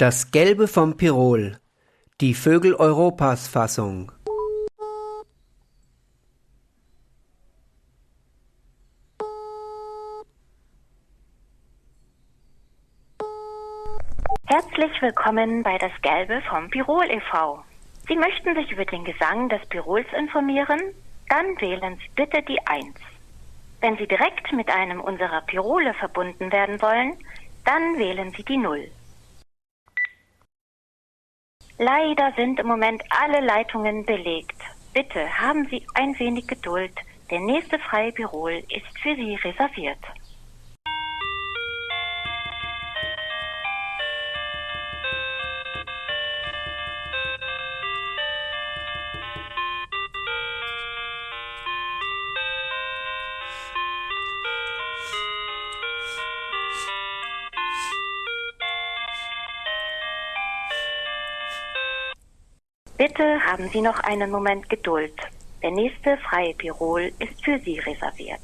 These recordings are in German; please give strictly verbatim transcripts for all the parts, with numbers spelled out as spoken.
Das Gelbe vom Pirol, die Vögel-Europas-Fassung. Herzlich willkommen bei Das Gelbe vom Pirol e V Sie möchten sich über den Gesang des Pirols informieren? Dann wählen Sie bitte die eins. Wenn Sie direkt mit einem unserer Pirole verbunden werden wollen, dann wählen Sie die null. Leider sind im Moment alle Leitungen belegt. Bitte haben Sie ein wenig Geduld. Der nächste freie Pirol ist für Sie reserviert. Bitte haben Sie noch einen Moment Geduld. Der nächste freie Pirol ist für Sie reserviert.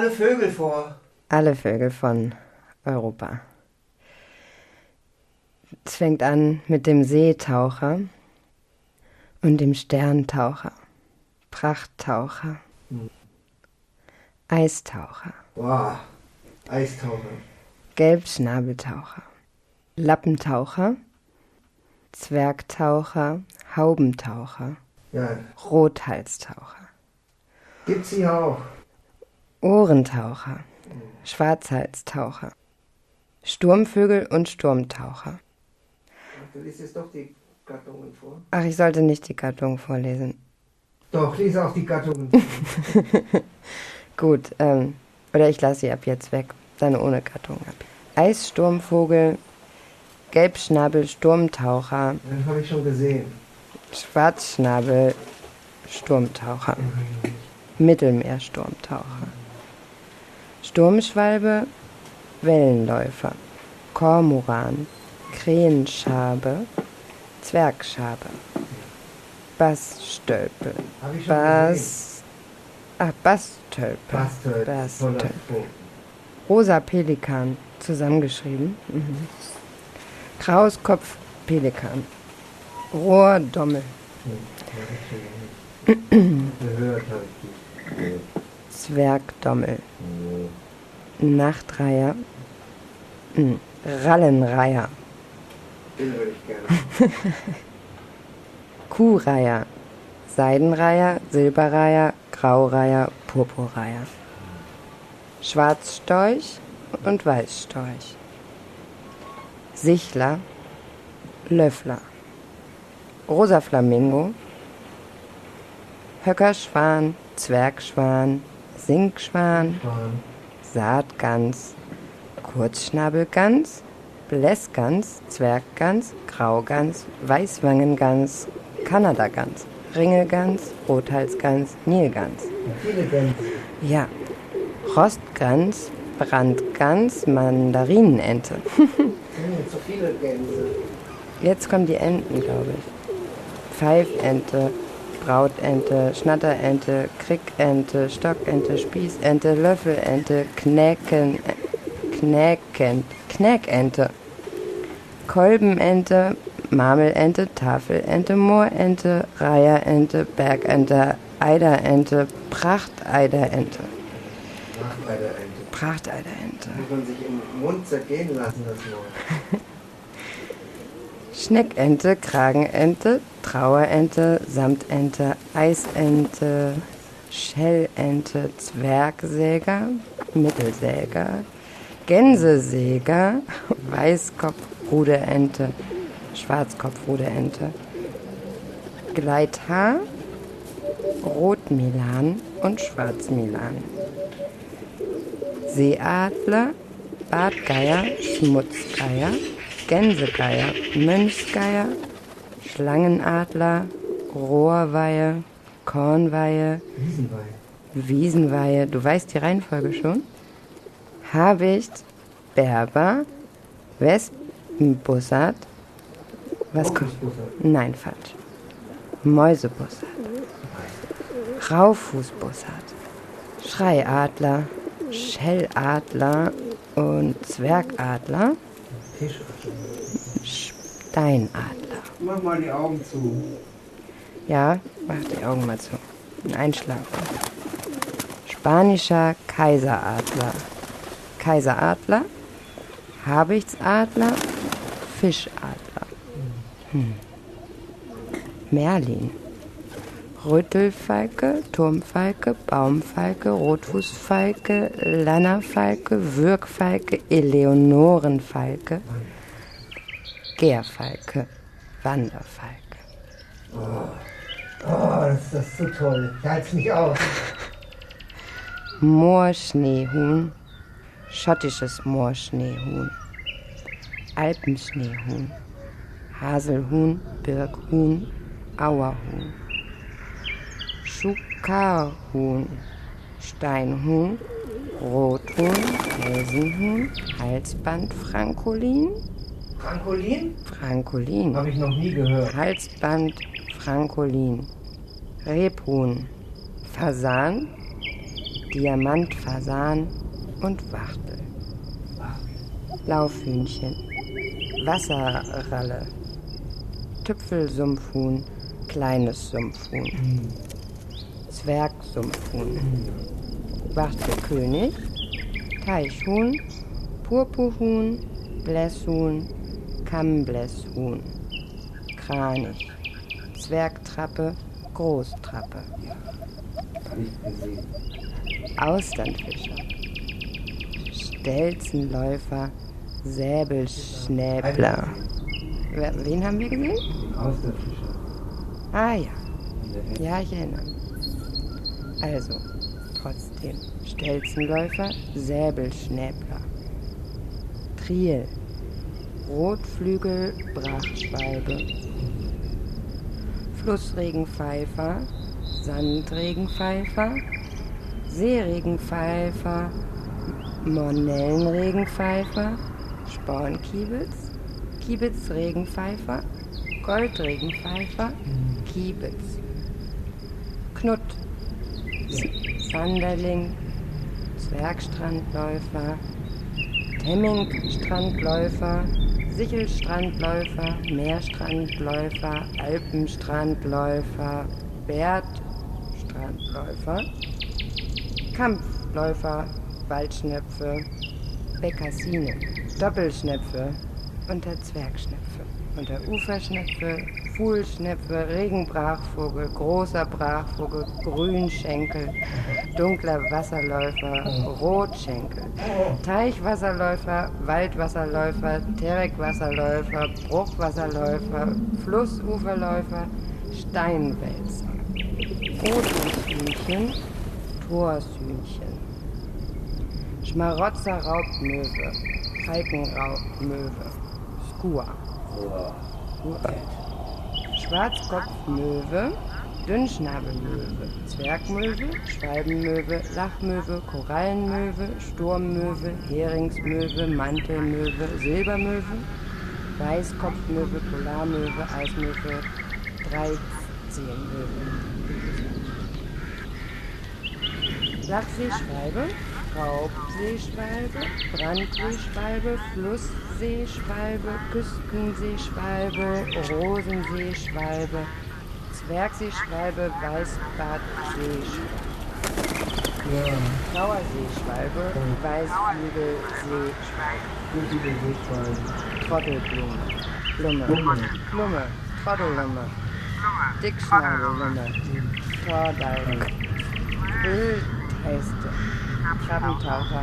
alle Vögel vor. Alle Vögel von Europa. Es fängt an mit dem Seetaucher und dem Sterntaucher, Prachttaucher, hm. Eistaucher, wow. Eistaucher, Gelbschnabeltaucher, Lappentaucher, Zwergtaucher, Haubentaucher, ja. Rothalstaucher. Gibt's sie auch? Ohrentaucher, Schwarzhalstaucher, Sturmvögel und Sturmtaucher. Du liest jetzt doch die Gattungen vor? Ach, ich sollte nicht die Gattung vorlesen. Doch, lies auch die Gattungen vor. Gut, ähm, oder ich lasse sie ab jetzt weg, dann ohne Gattung ab. Eissturmvogel, Gelbschnabel-Sturmtaucher. Den habe ich schon gesehen. Schwarzschnabel-Sturmtaucher. Mhm. Mittelmeersturmtaucher. Sturmschwalbe, Wellenläufer, Kormoran, Krähenschabe, Zwergschabe, Bassstölpel, Bass, ach, Basstölpel, Basstölpel, Rosa Pelikan, zusammengeschrieben, mhm. Krauskopfpelikan, Rohrdommel, Zwergdommel, Nachtreiher, mhm. Rallenreiher, den würde ich gerne. Kuhreiher, Seidenreiher, Silberreiher, Graureiher, Purpurreiher, Schwarzstorch und Weißstorch, Sichler, Löffler, Rosa Flamingo, Höckerschwan, Zwergschwan, Singschwan, Saatgans, Kurzschnabelgans, Blässgans, Zwerggans, Graugans, Weißwangengans, Kanadagans, Ringelgans, Rothalsgans, Nilgans. Viele Gänse. Ja. Rostgans, Brandgans, Mandarinenente. Zu viele Gänse. Jetzt kommen die Enten, glaube ich. Pfeifente, Brautente, Schnatterente, Krickente, Stockente, Spießente, Löffelente, Knäken, Knäken, Knäkente, Kolbenente, Marmelente, Tafelente, Moorente, Reiherente, Bergente, Eiderente, Prachteiderente. Prachteiderente. Prachteiderente. Muss man sich im Mund zergehen lassen, das Wort. Schneckente, Kragenente, Trauerente, Samtente, Eisente, Schellente, Zwergsäger, Mittelsäger, Gänsesäger, Weißkopfruderente, Schwarzkopfruderente, Gleithaar, Rotmilan und Schwarzmilan, Seeadler, Bartgeier, Schmutzgeier, Gänsegeier, Mönchsgeier, Schlangenadler, Rohrweihe, Kornweihe, Wiesenweihe. Wiesenweihe, du weißt die Reihenfolge schon? Habicht, Berber, Wespenbussard, was kommt? Nein, falsch. Mäusebussard, Raufußbussard, Schreiadler, Schelladler und Zwergadler, Steinadler. Mach mal die Augen zu. Ja, mach die Augen mal zu. Einschlafen. Spanischer Kaiseradler, Kaiseradler, Habichtsadler, Fischadler. Hm. Merlin. Rüttelfalke, Turmfalke, Baumfalke, Rotfußfalke, Lannerfalke, Würgfalke, Eleonorenfalke, Gärfalke, Wanderfalke. Oh, oh das, das ist so toll. Ich halte es nicht aus. Moorschneehuhn, schottisches Moorschneehuhn, Alpenschneehuhn, Haselhuhn, Birkhuhn, Auerhuhn, Schukarhuhn, Steinhuhn, Rothuhn, Felsenhuhn, Halsband, Frankolin. Frankolin? Frankolin. Habe ich noch nie gehört. Halsband, Frankolin. Rebhuhn, Fasan, Diamant, Fasan und Wachtel. Laufhühnchen, Wasserralle, Tüpfelsumpfhuhn, kleines Sumpfhuhn, Zwergsumpfhuhn, Wachtelkönig, Teichhuhn, Purpurhuhn, Blässhuhn, Kammblässhuhn, Kranich, Zwergtrappe, Großtrappe. Austernfischer, Stelzenläufer, Säbelschnäbler. Wen haben wir gesehen? Austernfischer. Ah ja, ja, ich erinnere mich. Also, trotzdem, Stelzenläufer, Säbelschnäbler. Triel, Rotflügel, Brachschwalbe. Flussregenpfeifer, Sandregenpfeifer, Seeregenpfeifer, Mornellenregenpfeifer, Spornkiebitz, Kiebitzregenpfeifer, Goldregenpfeifer, Kiebitz. Knut, Sanderling, Zwergstrandläufer, Temmingstrandläufer, Sichelstrandläufer, Meerstrandläufer, Alpenstrandläufer, Bärtstrandläufer, Kampfläufer, Waldschnepfe, Bekassine, Doppelschnepfe und der Zwergschnepfe und der Uferschnepfe, Fuhlschnepfe, Regenbrachvogel, großer Brachvogel, Grünschenkel, dunkler Wasserläufer, Rotschenkel, Teichwasserläufer, Waldwasserläufer, Terrekwasserläufer, Bruchwasserläufer, Flussuferläufer, Steinwälzer, Othonshühnchen, Torshühnchen, Schmarotzerraubmöwe, Falkenraubmöwe, Skua, Schwarzkopfmöwe, Dünnschnabelmöwe, Zwergmöwe, Schwalbenmöwe, Lachmöwe, Korallenmöwe, Sturmmöwe, Heringsmöwe, Mantelmöwe, Silbermöwe, Weißkopfmöwe, Polarmöwe, Eismöwe, Dreizehnmöwe. Lachseeschwalbe, Raubseeschwalbe, Brandseeschwalbe, Flussseeschwalbe, Küstenseeschwalbe, Rosenseeschwalbe, Zwergseeschwalbe, Weißbartseeschwalbe, Ja. Blauerseeschwalbe, Weißflügelseeschwalbe, Trottelblume, Blume, Blume, Trottellumme, Dickschnabellumme, Tordalgen, Wildheste, Krabbentaucher,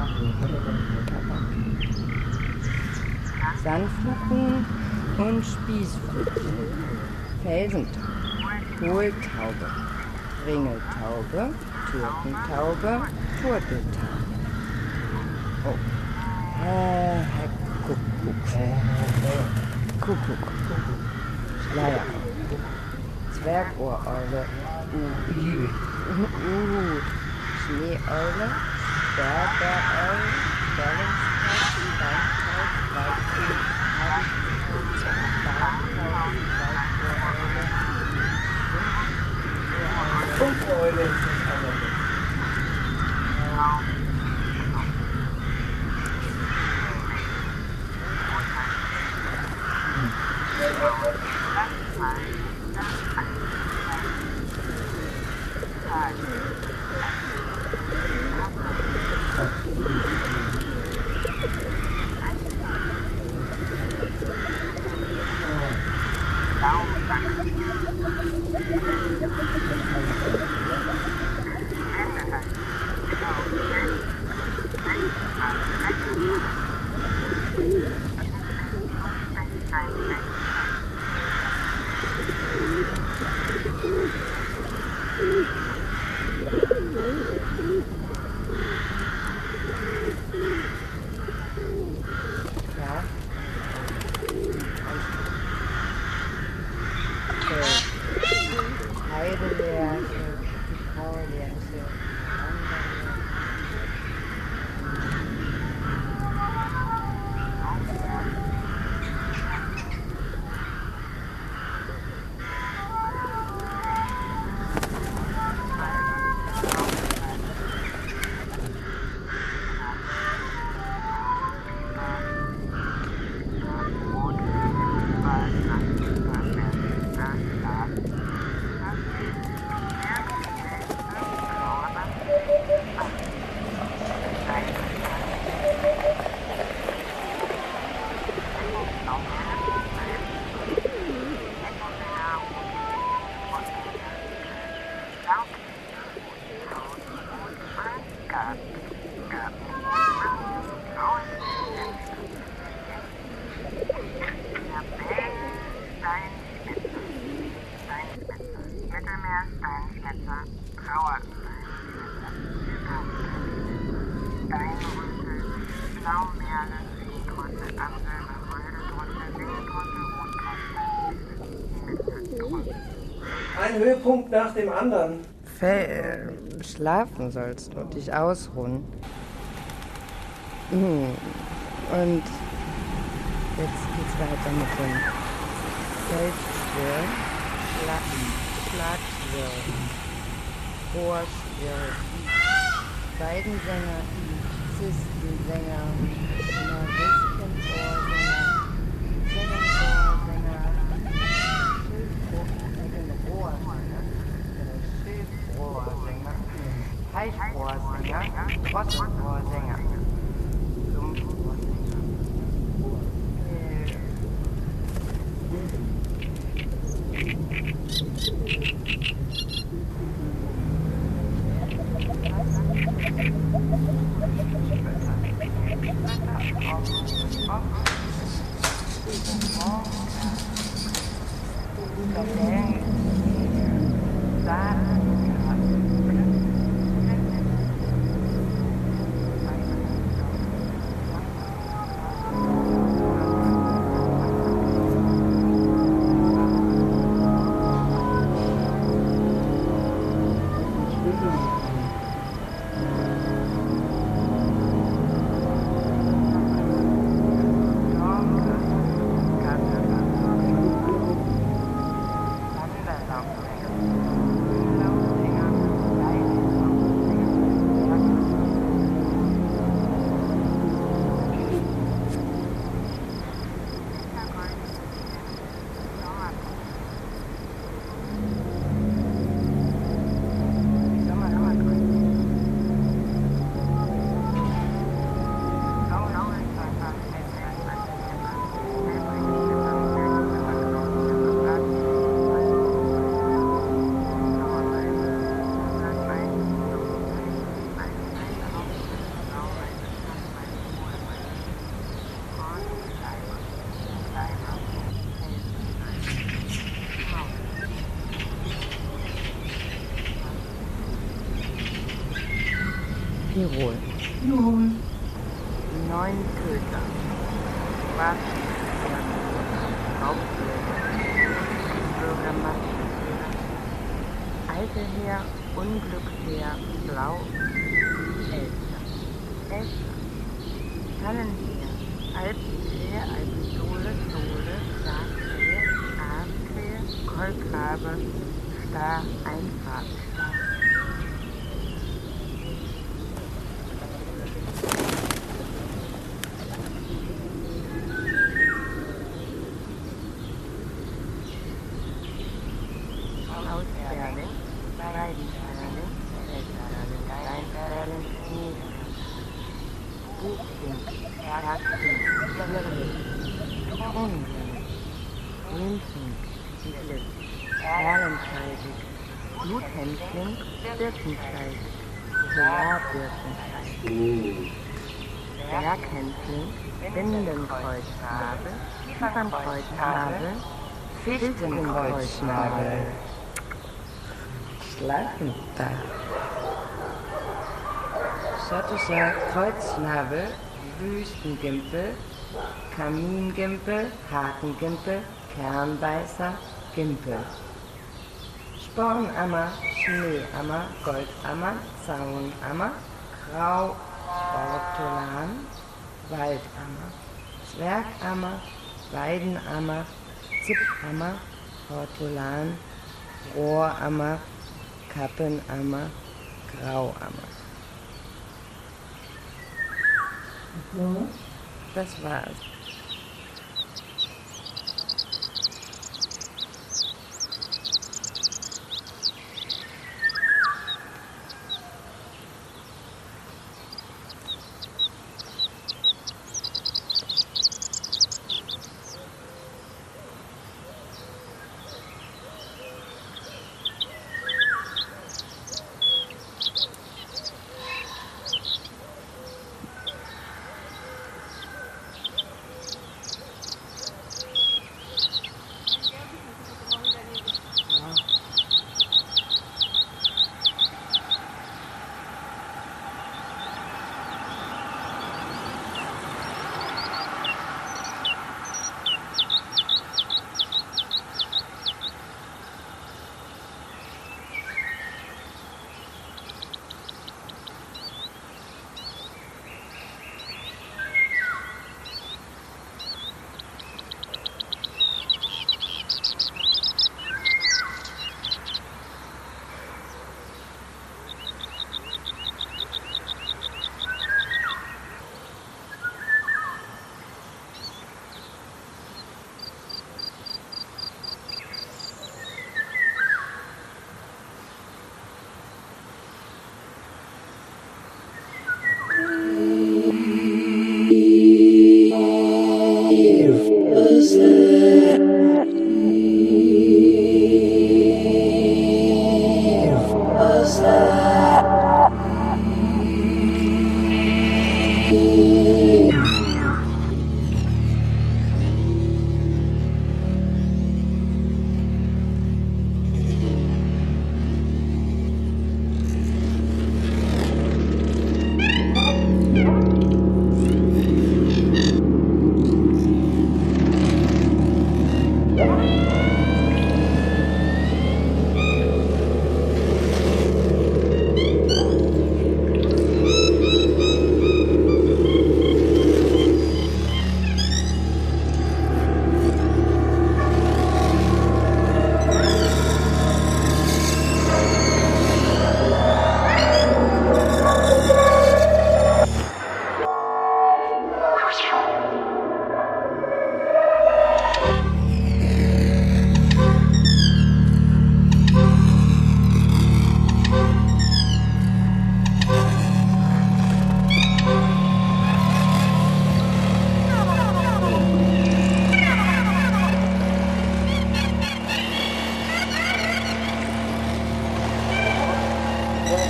Sandfluchen und Spießfluchen, Felsentaube, Hohltaube, Ringeltaube, Türkentaube, Turteltaube. Oh. Äh, Kuckuck. Kuckuck. Schleierauge. Zwergohreule. Uh. Uh. Schneeeule. Berbereule. Stellungstaube. Waldtaub. Waldfee. Bartaub. Waldgohreule. Funkeule. Meersteinschnitzer, Trauersteinschnitzer, Steinrüssel, Blaumerle, Seegrüssel, Amselbe, Waldrüssel, Wildrüssel, Rotgrüssel, Ein Höhepunkt nach dem anderen. Fe- Schlafen sollst du, dich ausruhen. Hm. Und jetzt geht's weiter mit dem Feldschwirr, Schlappen, Schlagschwirr, Chorschwirr, Weidensänger, Zistensänger, Mariskenohrsänger, Zellenohrsänger, Schilfrohrsänger, Schilfrohrsänger, Teichrohrsänger, Trottelrohrsänger, Sumpfrohrsänger. Tirol. Tirol. Die neuen Köter. Schwarzbär, Hauptblätter, Bürgermasse. Alte Heer, Unglücksheer, Blau, Elster. Elster. Tannenheer, Alpenkrähe, Alpensole, Sohle, Schafkrähe, Aaskrähe, Kolkrabe, Star, Einfahrtstar. Ausperling, Weidenperling, Feldperling, Steinperling, Niederperling, Buchfink, Herzfink, Schwirling, Kronenperling, Grünfink, Glitt, Perlenscheidig, Bluthändchen, Birkenscheidig, Solarbirkenscheidig, Berghändchen, Bindenkreuzschnabel, Kiefernkreuzschnabel, Fichtenkreuzschnabel. Schleifendach. Schottischer Kreuzschnabel, Wüstengimpel, Kamingimpel, Hakengimpel, Kernbeißer, Gimpel. Spornammer, Schneeammer, Goldammer, Zaunammer, Grauortolan, Waldammer, Zwergammer, Weidenammer, Zipammer, Hortolan, Rohrammer, Kappenammer, Grauammer. Das war's.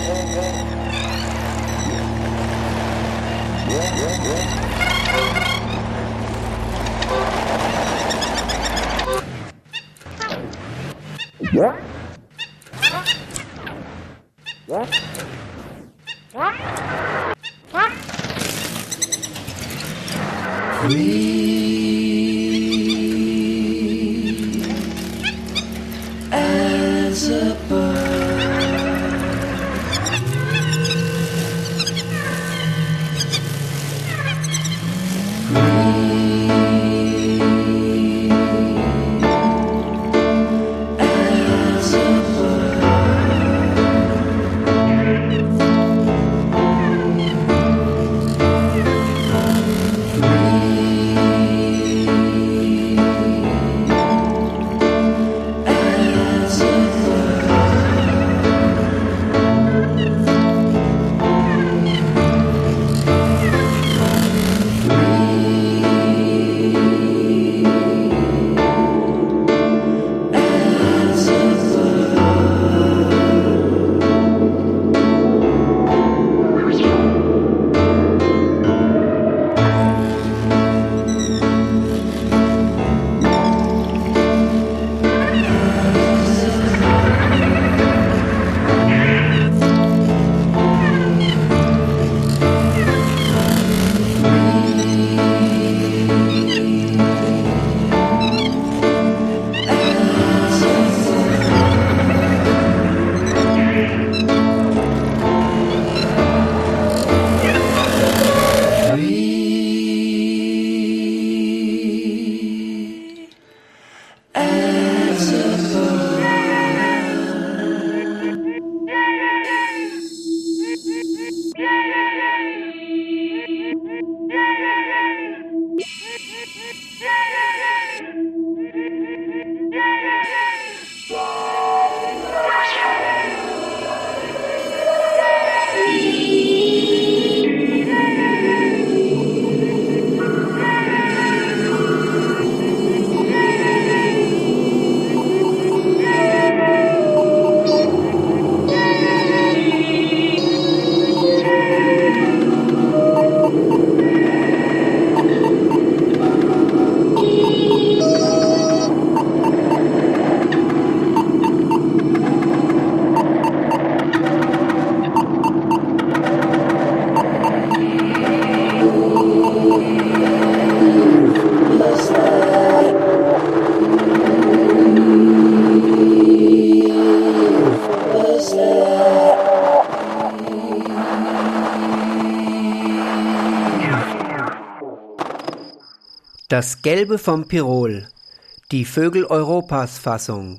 Das Gelbe vom Pirol, die Vögel Europas Fassung.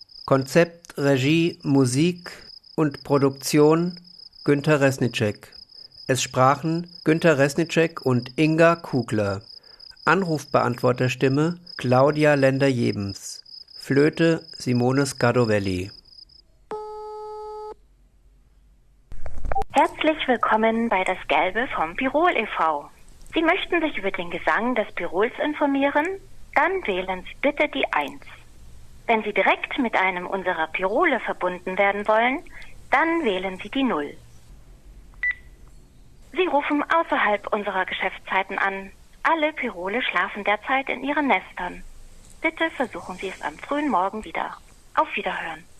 Konzept, Regie, Musik und Produktion Günter Resnicek. Es sprachen Günter Resnicek und Inga Kugler. Anrufbeantworterstimme Claudia Lender-Jebens. Flöte Simone Scardovelli. Herzlich willkommen bei Das Gelbe vom Pirol e V Sie möchten sich über den Gesang des Pirols informieren? Dann wählen Sie bitte die eins. Wenn Sie direkt mit einem unserer Pirole verbunden werden wollen, dann wählen Sie die null. Sie rufen außerhalb unserer Geschäftszeiten an. Alle Pirole schlafen derzeit in ihren Nestern. Bitte versuchen Sie es am frühen Morgen wieder. Auf Wiederhören.